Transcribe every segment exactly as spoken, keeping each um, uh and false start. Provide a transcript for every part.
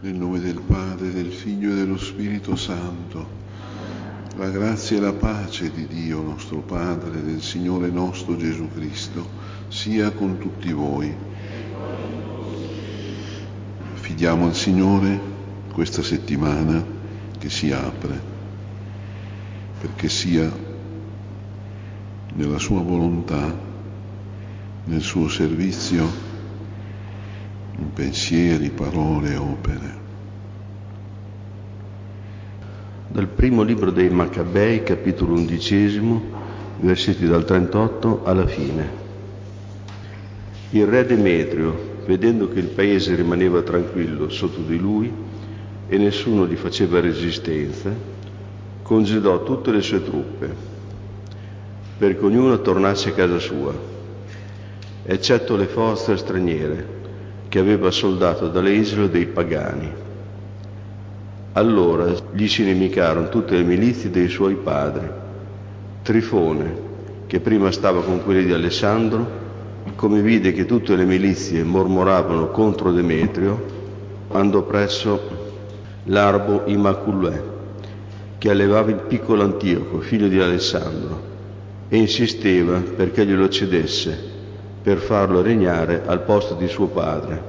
Nel nome del Padre, del Figlio e dello Spirito Santo, la grazia e la pace di Dio nostro Padre, del Signore nostro Gesù Cristo, sia con tutti voi. Affidiamo al Signore questa settimana che si apre, perché sia nella sua volontà, nel suo servizio, in pensieri, parole, opere. Dal primo libro dei Maccabei, capitolo undicesimo, versetti dal trentotto alla fine. Il re Demetrio, vedendo che il paese rimaneva tranquillo sotto di lui e nessuno gli faceva resistenza, congedò tutte le sue truppe, perché ognuno tornasse a casa sua, eccetto le forze straniere che aveva soldato dalle isole dei pagani. Allora gli si inimicarono tutte le milizie dei suoi padri. Trifone, che prima stava con quelli di Alessandro, come vide che tutte le milizie mormoravano contro Demetrio, andò presso l'Arbo Immaculè, che allevava il piccolo Antioco, figlio di Alessandro, e insisteva perché glielo cedesse, per farlo regnare al posto di suo padre.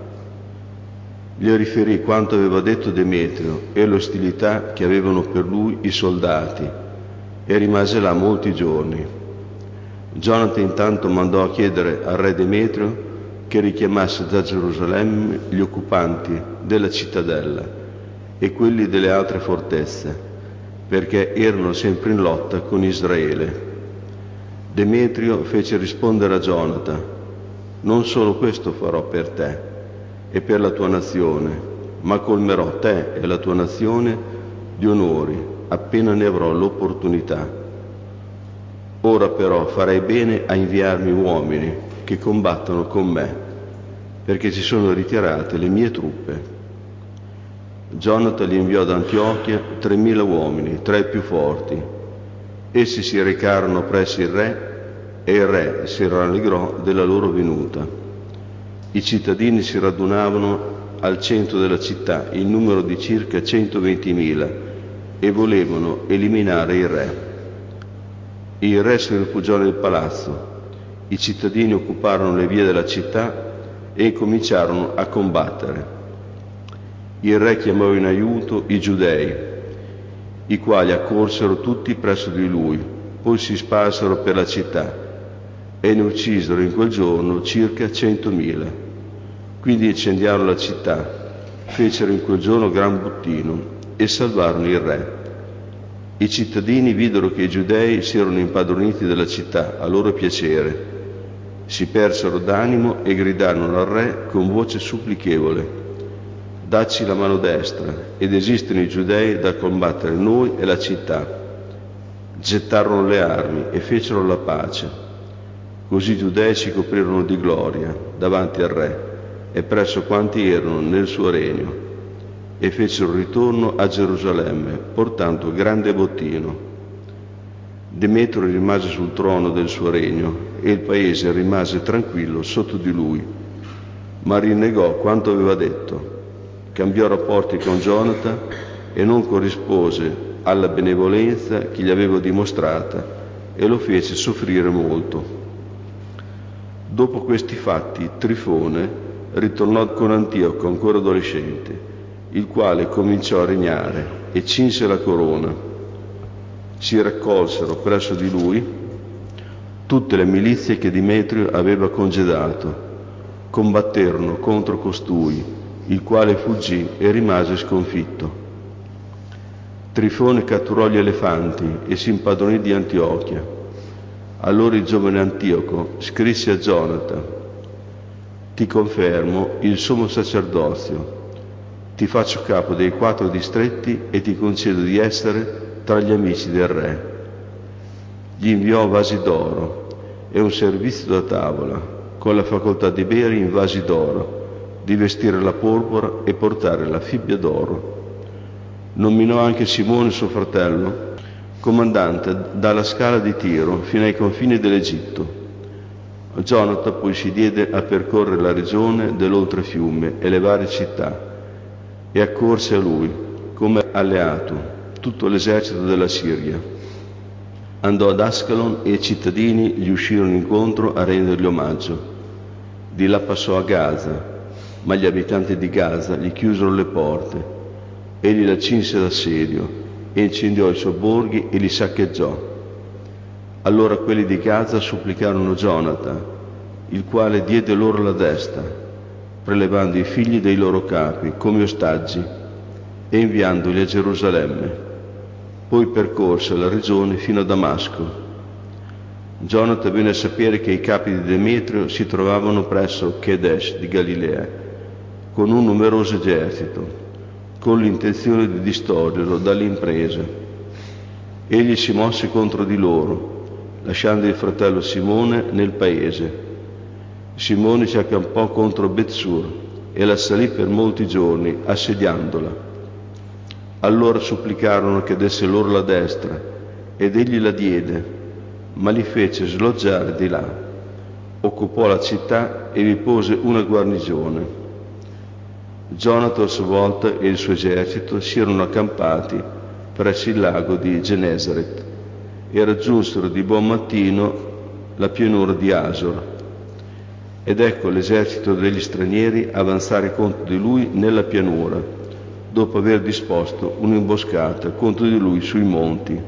Gli riferì quanto aveva detto Demetrio e l'ostilità che avevano per lui i soldati, e rimase là molti giorni. Gionata intanto mandò a chiedere al re Demetrio che richiamasse da Gerusalemme gli occupanti della cittadella e quelli delle altre fortezze, perché erano sempre in lotta con Israele. Demetrio fece rispondere a Gionata: non solo questo farò per te e per la tua nazione, ma colmerò te e la tua nazione di onori appena ne avrò l'opportunità. Ora però farei bene a inviarmi uomini che combattano con me, perché si sono ritirate le mie truppe. Gionata li inviò ad Antiochia tremila uomini, tra i più forti. Essi si recarono presso il re e il re si rallegrò della loro venuta. I cittadini si radunavano al centro della città in numero di circa centoventimila e volevano eliminare il re. Il re si rifugiò nel palazzo. I cittadini occuparono le vie della città e cominciarono a combattere. Il re chiamò in aiuto i giudei, i quali accorsero tutti presso di lui, poi si sparsero per la città e ne uccisero in quel giorno circa centomila. Quindi incendiarono la città, fecero in quel giorno gran bottino e salvarono il re. I cittadini videro che i giudei si erano impadroniti della città a loro piacere, si persero d'animo e gridarono al re con voce supplichevole: dacci la mano destra ed esistono i giudei da combattere noi e la città. Gettarono le armi e fecero la pace. Così i giudei si coprirono di gloria davanti al re e presso quanti erano nel suo regno, e fecero ritorno a Gerusalemme portando grande bottino. Demetrio rimase sul trono del suo regno e il paese rimase tranquillo sotto di lui, ma rinnegò quanto aveva detto, cambiò rapporti con Gionata e non corrispose alla benevolenza che gli aveva dimostrata e lo fece soffrire molto. Dopo questi fatti, Trifone ritornò con Antioco ancora adolescente, il quale cominciò a regnare e cinse la corona. Si raccolsero presso di lui tutte le milizie che Demetrio aveva congedato, combatterono contro costui, il quale fuggì e rimase sconfitto. Trifone catturò gli elefanti e si impadronì di Antiochia. Allora il giovane Antioco scrisse a Gionata: ti confermo il sommo sacerdozio, ti faccio capo dei quattro distretti e ti concedo di essere tra gli amici del re. Gli inviò vasi d'oro e un servizio da tavola, con la facoltà di bere in vasi d'oro, di vestire la porpora e portare la fibbia d'oro. Nominò anche Simone suo fratello comandante dalla scala di Tiro fino ai confini dell'Egitto. Gionata poi si diede a percorrere la regione dell'oltrefiume e le varie città, e accorse a lui come alleato tutto l'esercito della Siria. Andò ad Ascalon e i cittadini gli uscirono incontro a rendergli omaggio. Di là passò a Gaza, ma gli abitanti di Gaza gli chiusero le porte. Egli la cinse d'assedio e incendiò i sobborghi e li saccheggiò. Allora quelli di Gaza supplicarono Gionatan, il quale diede loro la destra, prelevando i figli dei loro capi come ostaggi e inviandoli a Gerusalemme. Poi percorse la regione fino a Damasco. Gionatan venne a sapere che i capi di Demetrio si trovavano presso Kedesh di Galilea, con un numeroso esercito, con l'intenzione di distoglierlo dalle imprese. Egli si mosse contro di loro, lasciando il fratello Simone nel paese. Simone si accampò contro Betsur e la salì per molti giorni, assediandola. Allora supplicarono che desse loro la destra, ed egli la diede, ma li fece sloggiare di là. Occupò la città e vi pose una guarnigione. Gionatan a sua volta e il suo esercito si erano accampati presso il lago di Genesaret e raggiunsero di buon mattino la pianura di Asor. Ed ecco l'esercito degli stranieri avanzare contro di lui nella pianura, dopo aver disposto un'imboscata contro di lui sui monti.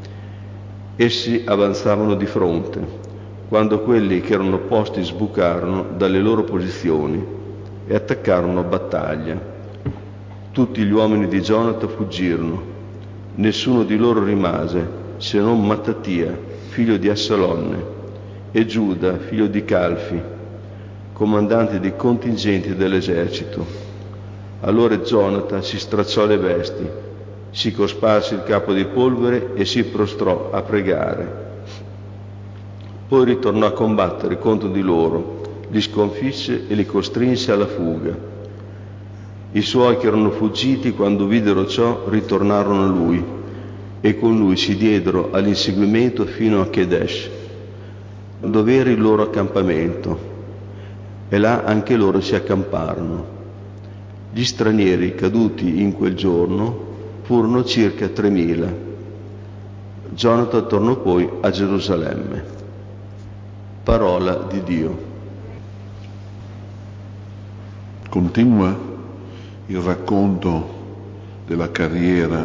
Essi avanzavano di fronte, quando quelli che erano posti sbucarono dalle loro posizioni e attaccarono a battaglia. Tutti gli uomini di Gionatan fuggirono, nessuno di loro rimase, se non Mattatia, figlio di Assalonne, e Giuda, figlio di Calfi, comandanti dei contingenti dell'esercito. Allora Gionatan si stracciò le vesti, si cosparse il capo di polvere e si prostrò a pregare. Poi ritornò a combattere contro di loro, li sconfisse e li costrinse alla fuga. I suoi che erano fuggiti, quando videro ciò, ritornarono a lui e con lui si diedero all'inseguimento fino a Kedesh, dove era il loro accampamento, e là anche loro si accamparono. Gli stranieri caduti in quel giorno furono circa tremila. Gionatan tornò poi a Gerusalemme. Parola di Dio. Continua il racconto della carriera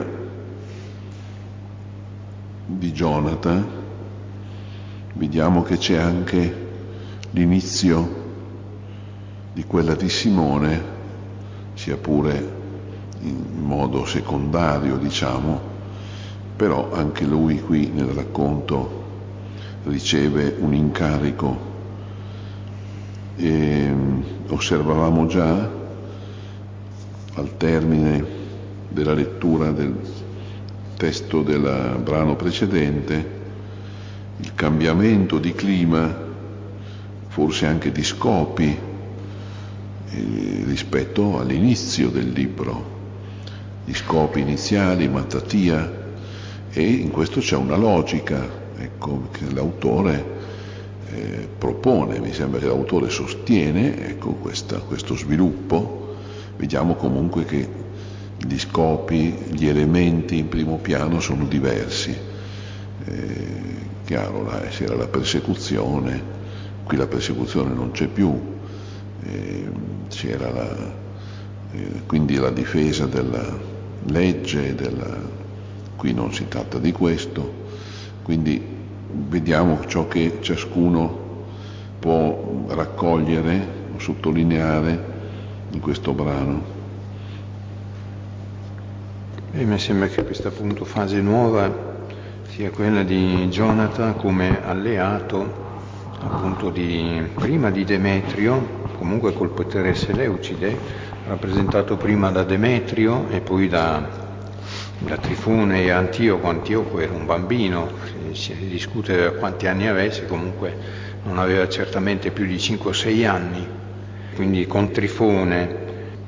di Gionatan. Vediamo che c'è anche l'inizio di quella di Simone, sia pure in modo secondario, diciamo, però anche lui qui nel racconto riceve un incarico. E osservavamo già al termine della lettura del testo del brano precedente il cambiamento di clima, forse anche di scopi, eh, rispetto all'inizio del libro. Gli scopi iniziali, Mattatia, e in questo c'è una logica, ecco, che l'autore eh, propone, mi sembra che l'autore sostiene, ecco, questa, questo sviluppo. Vediamo comunque che gli scopi, gli elementi in primo piano sono diversi. Eh, chiaro, là c'era la persecuzione, qui la persecuzione non c'è più, eh, c'era la, eh, quindi la difesa della legge, della, qui non si tratta di questo, quindi vediamo ciò che ciascuno può raccogliere o sottolineare in questo brano. E mi sembra che questa appunto fase nuova sia quella di Gionatan come alleato appunto di, prima di Demetrio, comunque col potere seleucide, rappresentato prima da Demetrio e poi da, da Trifone e Antioco. Antioco era un bambino, si discute da quanti anni avesse, comunque non aveva certamente più di cinque o sei anni, quindi con Trifone.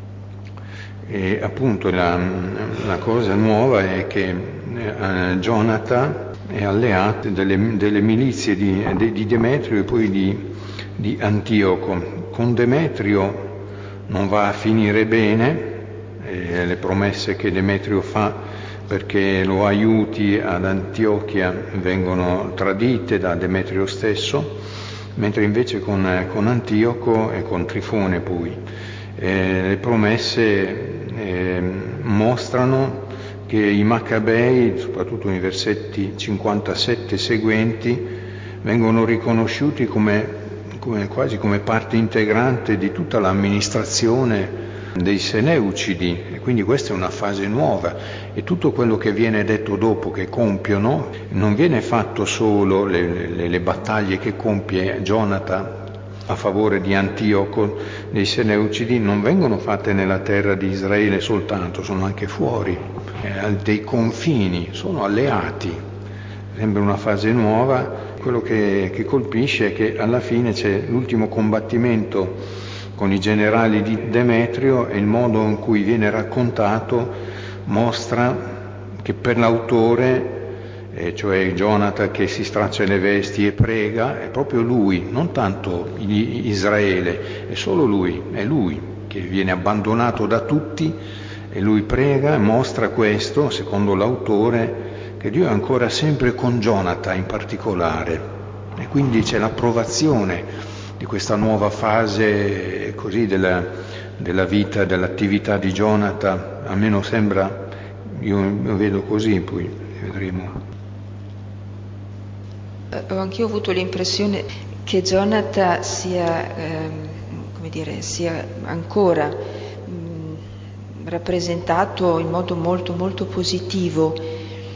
E appunto la, la cosa nuova è che eh, Gionatan è alleato delle, delle milizie di, de, di Demetrio e poi di, di Antioco. Con Demetrio non va a finire bene, e le promesse che Demetrio fa perché lo aiuti ad Antiochia vengono tradite da Demetrio stesso, mentre invece con, con Antioco e con Trifone poi eh, le promesse eh, mostrano che i Maccabei, soprattutto nei versetti cinquantasette seguenti, vengono riconosciuti come, come, quasi come parte integrante di tutta l'amministrazione dei Seleucidi, e quindi questa è una fase nuova, e tutto quello che viene detto dopo che compiono non viene fatto solo le, le, le battaglie che compie Gionata a favore di Antioco dei Seleucidi, non vengono fatte nella terra di Israele soltanto, sono anche fuori eh, dei confini, sono alleati. Sembra una fase nuova. Quello che, che colpisce è che alla fine c'è l'ultimo combattimento con i generali di Demetrio, e il modo in cui viene raccontato mostra che per l'autore, eh, cioè Gionata che si straccia le vesti e prega, è proprio lui, non tanto Israele, è solo lui, è lui che viene abbandonato da tutti, e lui prega e mostra questo, secondo l'autore, che Dio è ancora sempre con Gionata in particolare, e quindi c'è l'approvazione di questa nuova fase così della, della vita, dell'attività di Gionata. Almeno sembra, io lo vedo così, poi vedremo. Ho anch'io avuto l'impressione che Gionata sia, ehm, come dire, sia ancora mh, rappresentato in modo molto molto positivo,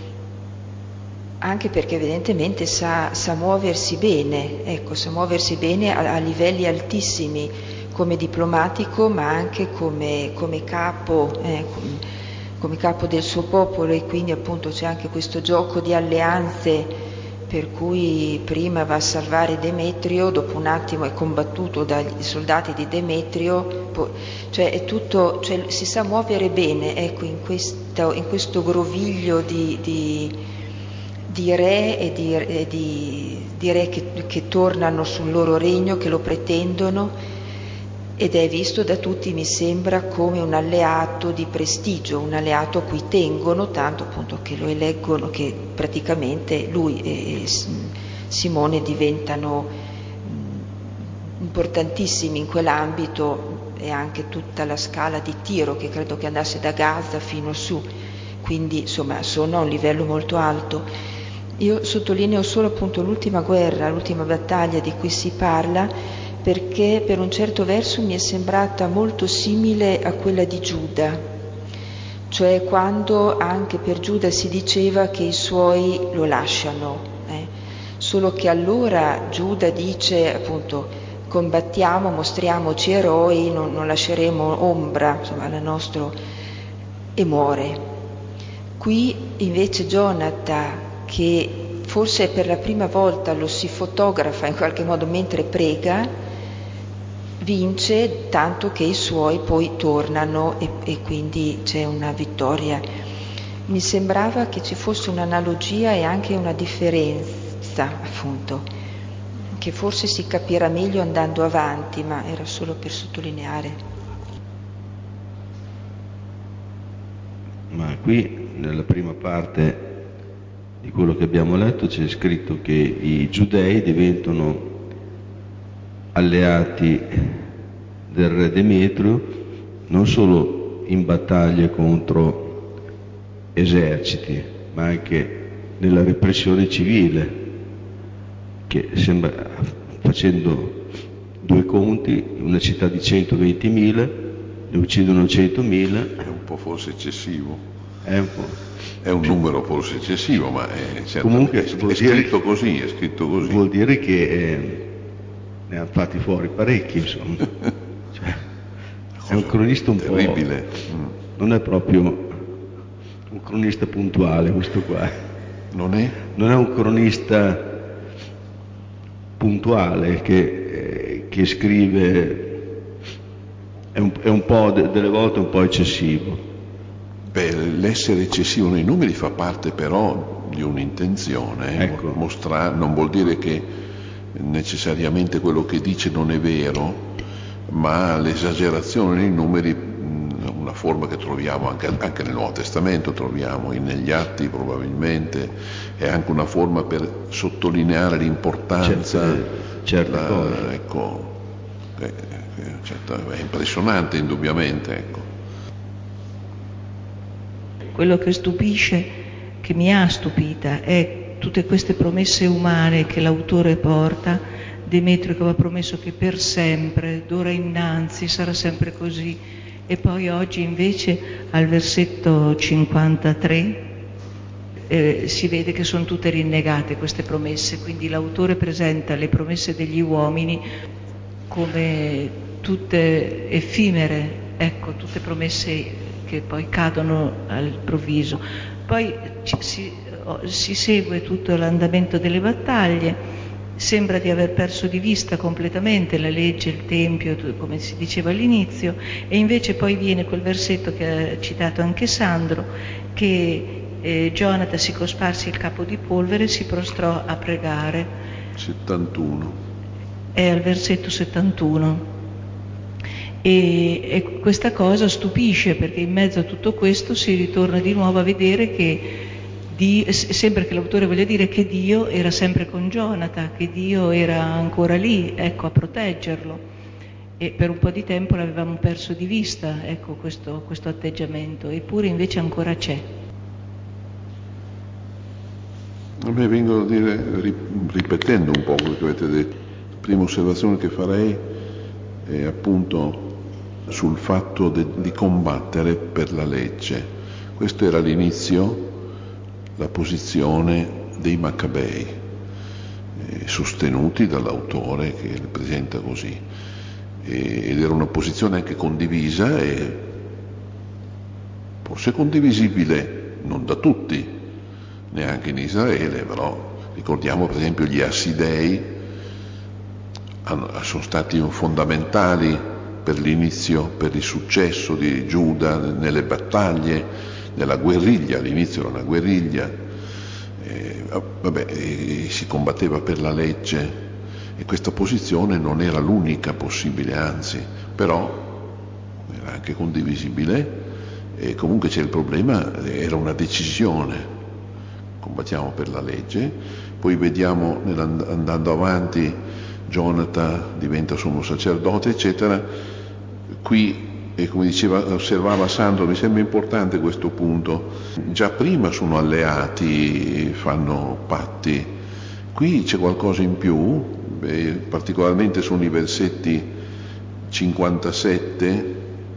anche perché evidentemente sa, sa muoversi bene, ecco, sa muoversi bene a, a livelli altissimi come diplomatico, ma anche come, come capo, eh, come, come capo del suo popolo, e quindi appunto c'è anche questo gioco di alleanze, per cui prima va a salvare Demetrio, dopo un attimo è combattuto dai soldati di Demetrio, poi, cioè è tutto, cioè si sa muovere bene, ecco, in questo, in questo groviglio di, di di re e di, e di, di re che, che tornano sul loro regno, che lo pretendono, ed è visto da tutti, mi sembra, come un alleato di prestigio, un alleato a cui tengono, tanto appunto che lo eleggono, che praticamente lui e Simone diventano importantissimi in quell'ambito, e anche tutta la scala di Tiro, che credo che andasse da Gaza fino su, quindi insomma sono a un livello molto alto. Io sottolineo solo appunto l'ultima guerra, l'ultima battaglia di cui si parla, perché per un certo verso mi è sembrata molto simile a quella di Giuda, cioè quando anche per Giuda si diceva che i suoi lo lasciano, eh? Solo che allora Giuda dice appunto combattiamo, mostriamoci eroi, non, non lasceremo ombra, insomma, la nostra, e muore. Qui invece Gionata, che forse per la prima volta lo si fotografa in qualche modo mentre prega, vince, tanto che i suoi poi tornano e, e quindi c'è una vittoria. Mi sembrava che ci fosse un'analogia e anche una differenza, appunto, che forse si capirà meglio andando avanti, ma era solo per sottolineare. Ma qui nella prima parte di quello che abbiamo letto c'è scritto che i giudei diventano alleati del re Demetrio non solo in battaglie contro eserciti, ma anche nella repressione civile, che sembra, facendo due conti, una città di centoventimila, ne uccidono centomila. È un po' forse eccessivo. È un po'. È un numero forse eccessivo, ma è, comunque, è, vuol è dire, scritto così, è scritto così. Vuol dire che eh, ne hanno fatti fuori parecchi, insomma. Cioè, è un cronista un terribile. po'... Mm. Non è proprio un cronista puntuale questo qua. Non è? Non è un cronista puntuale che, eh, che scrive, è un, è un po' delle volte un po' eccessivo. Beh, l'essere eccessivo nei numeri fa parte però di un'intenzione, eh? Ecco. Mostrare, non vuol dire che necessariamente quello che dice non è vero, ma l'esagerazione nei numeri, una, forma che troviamo anche, anche nel Nuovo Testamento, troviamo in, negli Atti probabilmente, è anche una forma per sottolineare l'importanza, certe, certe la, cose. Ecco, è, è impressionante indubbiamente, ecco. Quello che stupisce, che mi ha stupita, è tutte queste promesse umane che l'autore porta. Demetrio che aveva promesso che per sempre, d'ora innanzi, sarà sempre così, e poi oggi invece al versetto cinquantatré eh, si vede che sono tutte rinnegate queste promesse, quindi l'autore presenta le promesse degli uomini come tutte effimere, ecco, tutte promesse che poi cadono all'improvviso. Poi ci, si, si segue tutto l'andamento delle battaglie, sembra di aver perso di vista completamente la legge, il Tempio, come si diceva all'inizio, e invece poi viene quel versetto che ha citato anche Sandro, che eh, Gionata si cosparse il capo di polvere e si prostrò a pregare. settantuno. È al versetto settantuno. E, e questa cosa stupisce, perché in mezzo a tutto questo si ritorna di nuovo a vedere che Dio, sembra che l'autore voglia dire che Dio era sempre con Gionata, che Dio era ancora lì, ecco, a proteggerlo, e per un po' di tempo l'avevamo perso di vista, ecco, questo, questo atteggiamento, eppure invece ancora c'è. A me vengono a dire, ripetendo un po' quello che avete detto, la prima osservazione che farei è appunto sul fatto de, di combattere per la legge. Questo era l'inizio, la posizione dei Maccabei, eh, sostenuti dall'autore che li presenta così, e, ed era una posizione anche condivisa e forse condivisibile non da tutti, neanche in Israele, però ricordiamo per esempio gli Assidei hanno, sono stati fondamentali per l'inizio, per il successo di Giuda nelle battaglie, nella guerriglia. All'inizio era una guerriglia, eh, vabbè, eh, si combatteva per la legge, e questa posizione non era l'unica possibile, anzi, però era anche condivisibile, e comunque c'è il problema, era una decisione, combattiamo per la legge. Poi vediamo, andando avanti, Gionata diventa sommo sacerdote, eccetera. Qui, e come diceva, osservava Sandro, mi sembra importante questo punto, già prima sono alleati, fanno patti, qui c'è qualcosa in più, eh, particolarmente sono i versetti cinquantasette,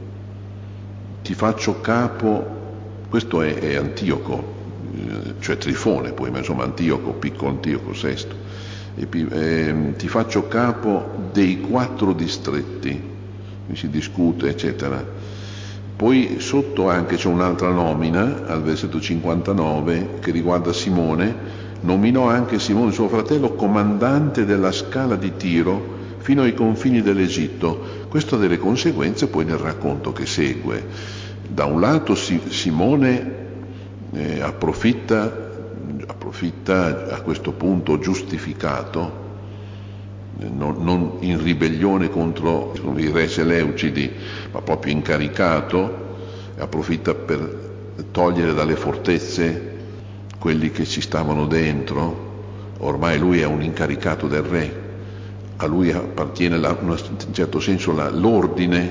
ti faccio capo, questo è, è Antioco, eh, cioè Trifone, poi, ma insomma Antioco, piccolo Antioco sesto, e, eh, ti faccio capo dei quattro distretti, si discute, eccetera. Poi sotto anche c'è un'altra nomina, al versetto cinquantanove, che riguarda Simone. Nominò anche Simone, suo fratello, comandante della scala di Tiro fino ai confini dell'Egitto. Questo ha delle conseguenze poi nel racconto che segue. Da un lato Simone eh, approfitta, approfitta a questo punto giustificato, Non, non in ribellione contro i re seleucidi, ma proprio incaricato, approfitta per togliere dalle fortezze quelli che ci stavano dentro. Ormai lui è un incaricato del re, a lui appartiene la, in certo senso la, l'ordine,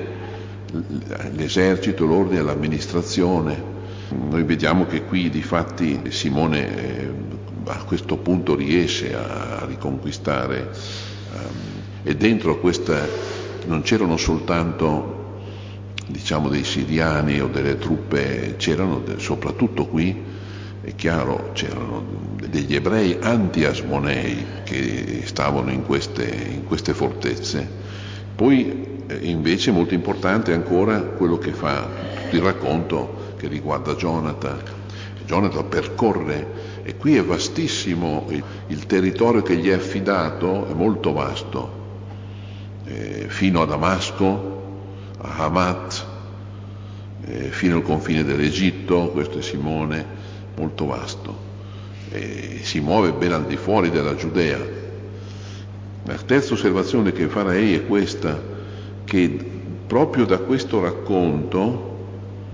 l'esercito, l'ordine, l'amministrazione. Noi vediamo che qui di fatti Simone eh, a questo punto riesce a, a riconquistare. E dentro questa non c'erano soltanto, diciamo, dei siriani o delle truppe, c'erano soprattutto qui, è chiaro, c'erano degli ebrei anti-asmonei che stavano in queste, in queste fortezze. Poi invece molto importante ancora quello che fa il racconto che riguarda Gionata. Gionata percorre, e qui è vastissimo, il, il territorio che gli è affidato è molto vasto, eh, fino a Damasco, a Hamat, eh, fino al confine dell'Egitto, questo è Simone, molto vasto, e si muove ben al di fuori della Giudea. La terza osservazione che farei è questa, che proprio da questo racconto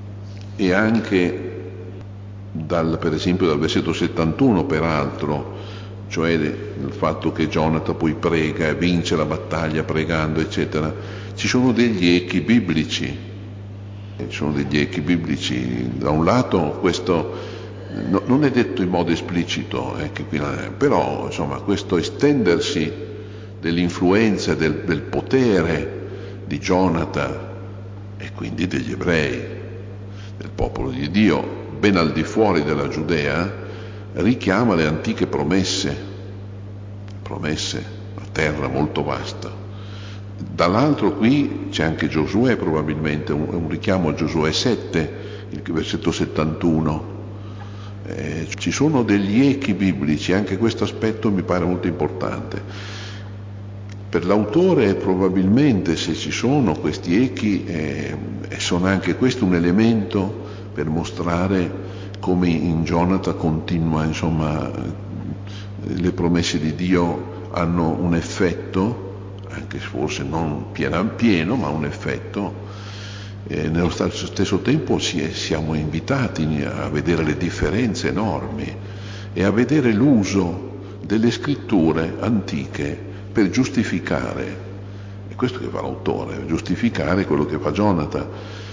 e anche dal, per esempio dal versetto settantuno, peraltro, cioè il fatto che Jonathan poi prega e vince la battaglia pregando, eccetera, ci sono degli echi biblici, ci sono degli echi biblici. Da un lato questo no, non è detto in modo esplicito, eh, che qui, però insomma questo estendersi dell'influenza, del, del potere di Jonathan e quindi degli ebrei, del popolo di Dio, ben al di fuori della Giudea, richiama le antiche promesse, promesse, una terra molto vasta. Dall'altro qui c'è anche Giosuè, probabilmente, un, un richiamo a Giosuè sette, il versetto settantuno. Eh, ci sono degli echi biblici, anche questo aspetto mi pare molto importante. Per l'autore probabilmente, se ci sono questi echi, eh, sono anche questo un elemento per mostrare come in Jonathan continua, insomma, le promesse di Dio hanno un effetto, anche forse non pieno, pieno ma un effetto. E nello stesso tempo si è, siamo invitati a vedere le differenze enormi e a vedere l'uso delle scritture antiche per giustificare, è questo che fa l'autore, giustificare quello che fa Jonathan.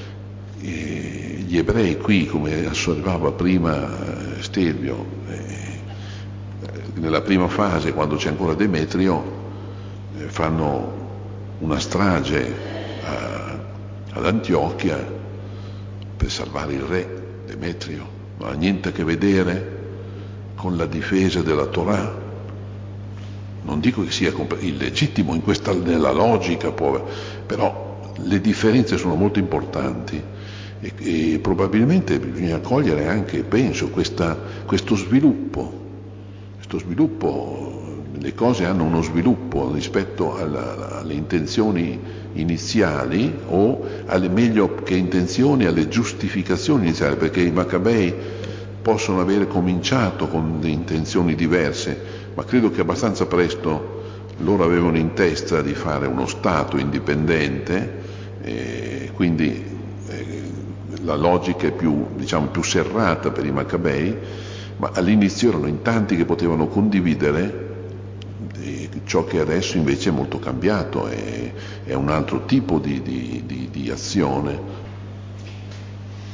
E gli ebrei qui, come osservava prima Stelvio, eh, nella prima fase, quando c'è ancora Demetrio, eh, fanno una strage a, ad Antiochia per salvare il re Demetrio. Non ha niente a che vedere con la difesa della Torah. Non dico che sia illegittimo in questa, nella logica, però le differenze sono molto importanti e, e probabilmente bisogna cogliere anche, penso, questa, questo sviluppo. Questo sviluppo, le cose hanno uno sviluppo rispetto alla, alle intenzioni iniziali, o alle, meglio che intenzioni, alle giustificazioni iniziali, perché i Maccabei possono aver cominciato con le intenzioni diverse, ma credo che abbastanza presto loro avevano in testa di fare uno Stato indipendente, e quindi eh, la logica è più, diciamo, più serrata per i Maccabei, ma all'inizio erano in tanti che potevano condividere eh, ciò che adesso invece è molto cambiato, è, è un altro tipo di, di, di, di azione.